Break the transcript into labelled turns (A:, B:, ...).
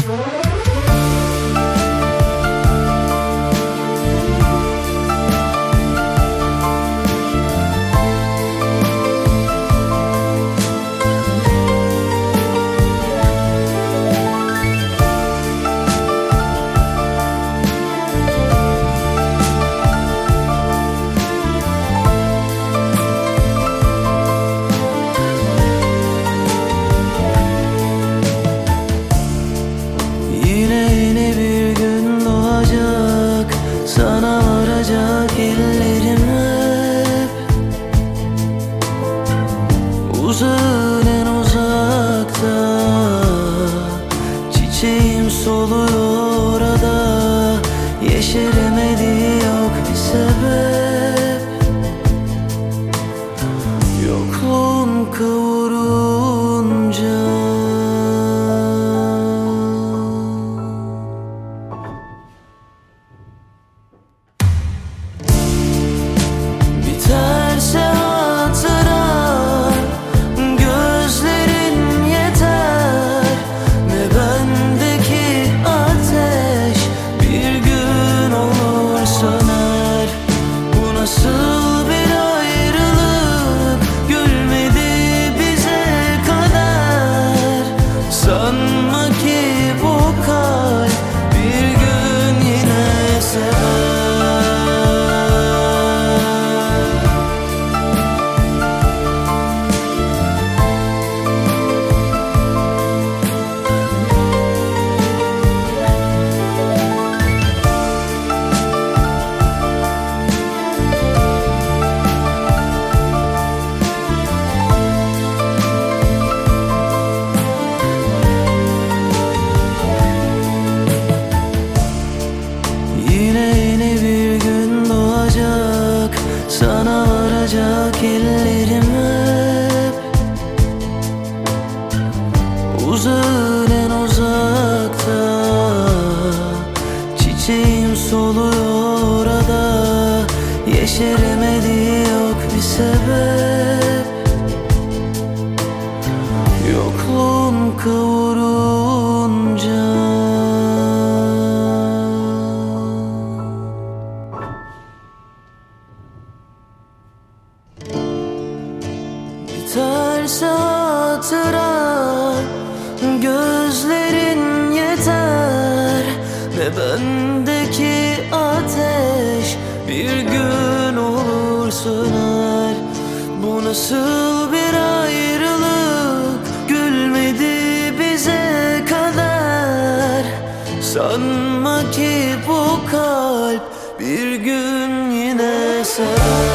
A: Yine bir gün doğacak, sana varacak ellerim hep. Uzağın en uzakta, çiçeğim soluyor orada. Yeşeremedi, yok bir sebep. Yokluğun kavurunca biterse hatıran, gözlerin yeter. Ve bendeki ateş bir gün olur söner. Bu nasıl bir ayrılık, gülmedi bize kader. Sanma ki bu kalp bir gün yine sever. Yine bir gün doğacak, sana varacak ellerim hep. Uzağın en uzakta, çiçeğim soluyor orada. Yeşeremedi, yok bir sebep. Yokluğun kavurunca biterse hatıra, gözlerin yeter. Ve bendeki ateş bir gün olur söner. Bu nasıl bir ayrılık, gülmedi bize kader. Sanma ki bu kalp bir gün yine sever.